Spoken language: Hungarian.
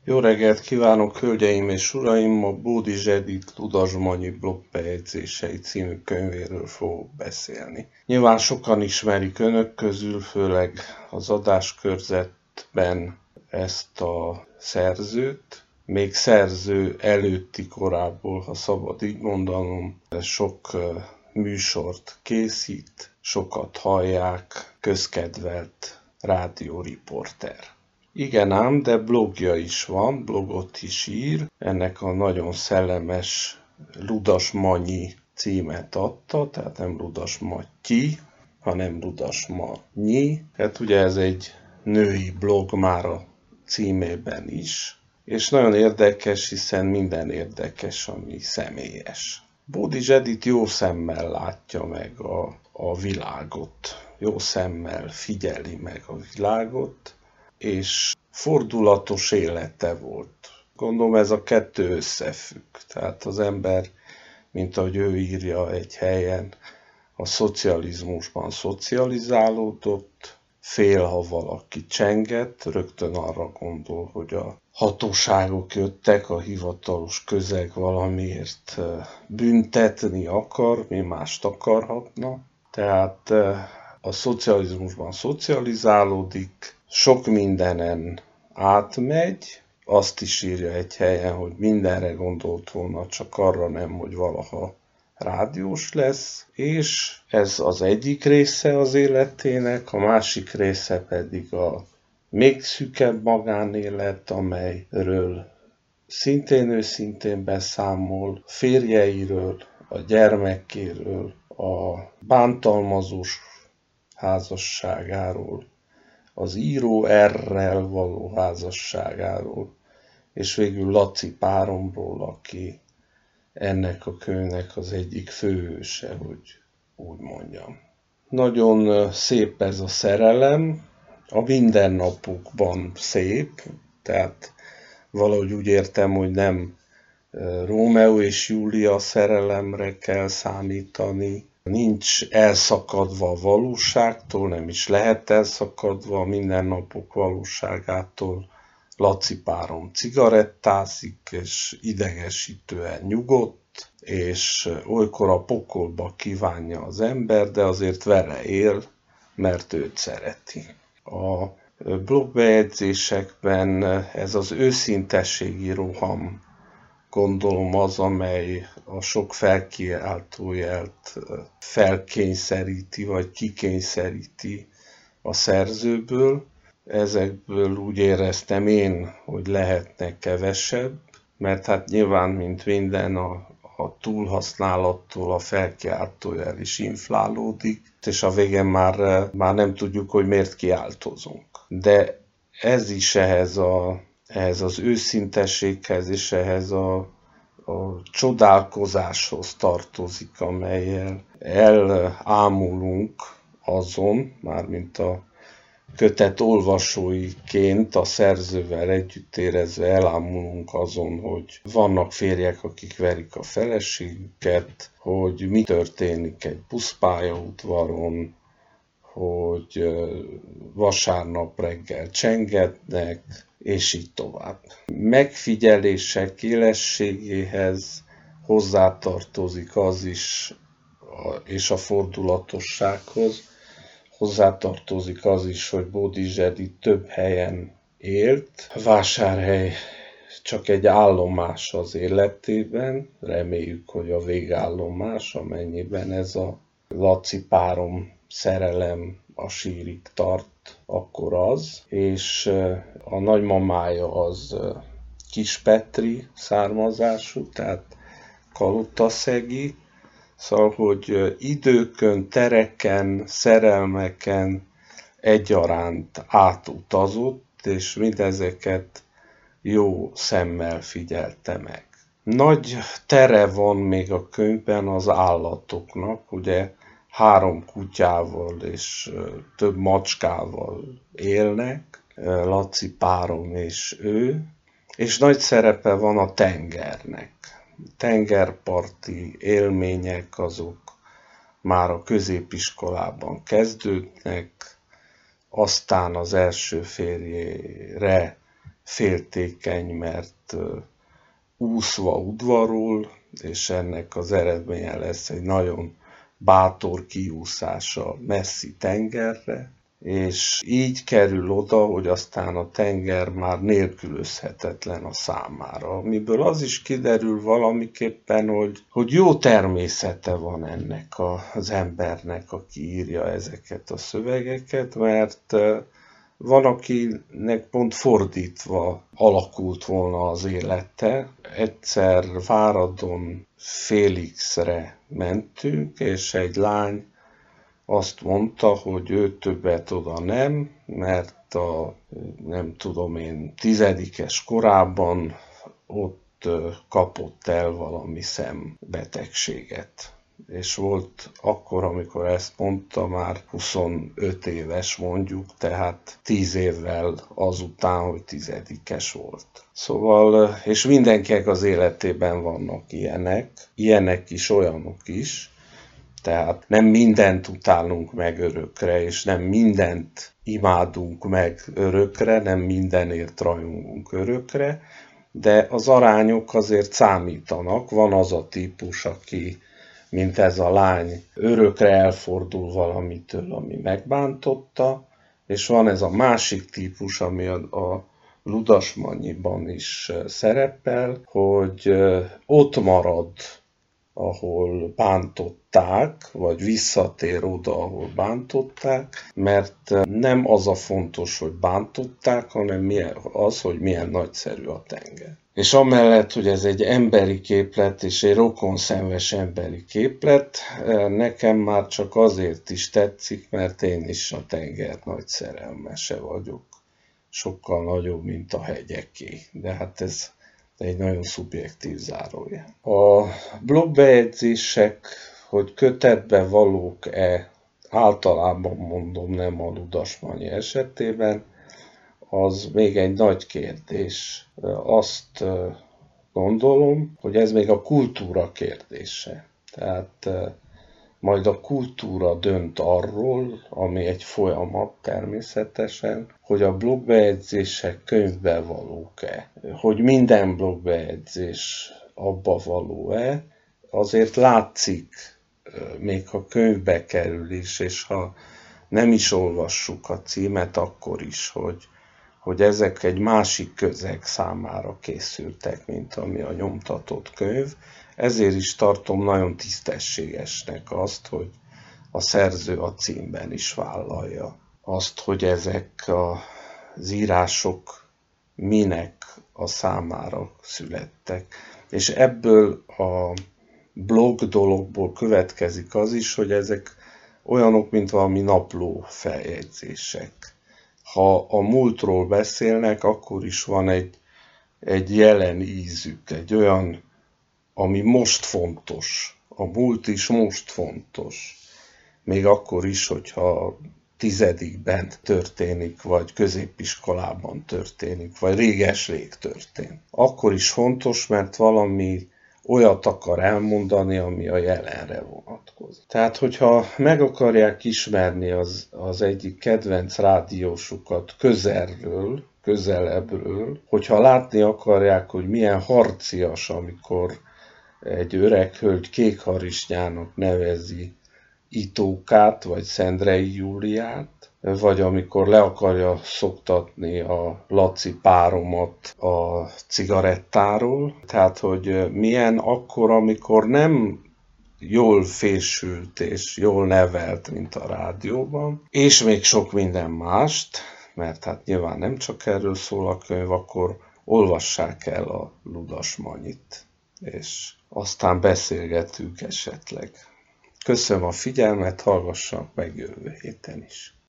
Jó reggelt kívánok, hölgyeim és uraim! A Bódizs Edit Ludasmanyi blogbejegyzései című könyvéről fogok beszélni. Nyilván sokan ismerik önök közül, főleg az adáskörzetben ezt a szerzőt. Még szerző előtti korából, ha szabad így mondanom, sok műsort készít, sokat hallják, közkedvelt rádióriporter. Igen ám, de blogja is van, blogot is ír, ennek a nagyon szellemes Ludasmanyi címet adta, tehát nem Ludasmatyi, hanem Ludasmanyi. Hát ugye ez egy női blog már a címében is, és nagyon érdekes, hiszen minden érdekes, ami személyes. Bódizs Edit jó szemmel látja meg a világot, jó szemmel figyeli meg a világot, és fordulatos élete volt. Gondolom ez a kettő összefügg. Tehát az ember, mint ahogy ő írja egy helyen, a szocializmusban szocializálódott, fél, ha valaki csengett, rögtön arra gondol, hogy a hatóságok jöttek, a hivatalos közeg valamiért büntetni akar, mi mást akarhatna. Tehát a szocializmusban szocializálódik, sok mindenen átmegy, azt is írja egy helyen, hogy mindenre gondolt volna, csak arra nem, hogy valaha rádiós lesz, és ez az egyik része az életének, a másik része pedig a még szűkebb magánélet, amelyről szintén őszintén beszámol, férjeiről, a gyermekéről, a bántalmazós házasságáról, az író R-rel való házasságáról, és végül Laci páromról, aki ennek a könyvnek az egyik főhőse, hogy úgy mondjam. Nagyon szép ez a szerelem, a mindennapokban szép, tehát valahogy úgy értem, hogy nem Rómeó és Júlia szerelemre kell számítani, nincs elszakadva a valóságtól, nem is lehet elszakadva a mindennapok valóságától. Laci párom cigarettázik, és idegesítően nyugodt, és olykor a pokolba kívánja az ember, de azért vele él, mert őt szereti. A blogbejegyzésekben ez az őszintességi roham, gondolom az, amely a sok felkiáltójelt felkényszeríti, vagy kikényszeríti a szerzőből. Ezekből úgy éreztem én, hogy lehetne kevesebb, mert hát nyilván, mint minden, a túlhasználattól a felkiáltójel is inflálódik, és a végén már nem tudjuk, hogy miért kiáltozunk. De ez is ehhez az őszintességhez és ehhez a csodálkozáshoz tartozik, amellyel elámulunk azon, mármint a kötet olvasóiként a szerzővel együtt érezve elámulunk azon, hogy vannak férjek, akik verik a feleségüket, hogy mi történik egy buszpályaudvaron, hogy vasárnap reggel csengetnek, és így tovább. Megfigyelések élességéhez hozzátartozik az is, és a fordulatossághoz hozzátartozik az is, hogy Bódizs Edit több helyen élt. Vásárhely csak egy állomás az életében, reméljük, hogy a végállomás, amennyiben ez a Laci párom szerelem a sírig tart, akkor az, és a nagymamája az Kispetri származású, tehát kalotaszegi, szóval, hogy időkön, tereken, szerelmeken egyaránt átutazott, és mindezeket jó szemmel figyelte meg. Nagy tere van még a könyvben az állatoknak, ugye 3 kutyával és több macskával élnek, Laci párom és ő, és nagy szerepe van a tengernek. Tengerparti élmények azok már a középiskolában kezdődnek, aztán az első férjére féltékeny, mert úszva udvarol, és ennek az eredménye lesz egy nagyon bátor kiúszás a messzi tengerre, és így kerül oda, hogy aztán a tenger már nélkülözhetetlen a számára. Amiből az is kiderül valamiképpen, hogy jó természete van ennek az embernek, aki írja ezeket a szövegeket, mert van, akinek pont fordítva alakult volna az élete. Egyszer Váradon Félixre mentünk, és egy lány azt mondta, hogy ő többet oda nem, mert nem tudom én, 10-es korában ott kapott el valami szembetegséget. És volt akkor, amikor ezt mondta, már 25 éves mondjuk, tehát 10 évvel azután, hogy 10-es volt. Szóval, és mindenkinek az életében vannak ilyenek is, olyanok is, tehát nem mindent utálunk meg örökre, és nem mindent imádunk meg örökre, nem mindenért rajongunk örökre, de az arányok azért számítanak. Van az a típus, aki, mint ez a lány, örökre elfordul valamitől, ami megbántotta, és van ez a másik típus, ami a Ludasmannyiban is szerepel, hogy ott marad, ahol bántották, vagy visszatér oda, ahol bántották, mert nem az a fontos, hogy bántották, hanem az, hogy milyen nagyszerű a tenger. És amellett, hogy ez egy emberi képlet, és egy rokonszenves emberi képlet, nekem már csak azért is tetszik, mert én is a tenger nagy szerelmese vagyok. Sokkal nagyobb, mint a hegyeké. De hát ez egy nagyon szubjektív zárójel. A blogbejegyzések, hogy kötetbe valók-e, általában mondom, nem a Ludasmannyi esetében, az még egy nagy kérdés. Azt gondolom, hogy ez még a kultúra kérdése. Tehát majd a kultúra dönt arról, ami egy folyamat természetesen, hogy a blogbejegyzések könyvbe valók-e. Hogy minden blogbejegyzés abba való-e, azért látszik, még ha könyvbe kerül is, és ha nem is olvassuk a címet, akkor is, hogy ezek egy másik közeg számára készültek, mint ami a nyomtatott könyv. Ezért is tartom nagyon tisztességesnek azt, hogy a szerző a címben is vállalja azt, hogy ezek az írások minek a számára születtek. És ebből a blog dologból következik az is, hogy ezek olyanok, mint valami napló feljegyzések. Ha a múltról beszélnek, akkor is van egy jelen ízük, egy olyan, ami most fontos. A múlt is most fontos. Még akkor is, hogyha 10-ben történik, vagy középiskolában történik, vagy réges-rég történt. Akkor is fontos, mert valami olyat akar elmondani, ami a jelenre vonatkozik. Tehát, hogyha meg akarják ismerni az egyik kedvenc rádiósukat közelebbről, hogyha látni akarják, hogy milyen harcias, amikor egy öreg hölgy Kékharisnyának nevezi Itókát, vagy Szendrei Júliát, vagy amikor le akarja szoktatni a Laci páromat a cigarettáról. Tehát, hogy milyen akkor, amikor nem jól fésült és jól nevelt, mint a rádióban, és még sok minden mást, mert hát nyilván nem csak erről szól a könyv, akkor olvassák el a Ludasmannyit, és aztán beszélgetünk esetleg. Köszönöm a figyelmet, hallgassanak meg jövő héten is.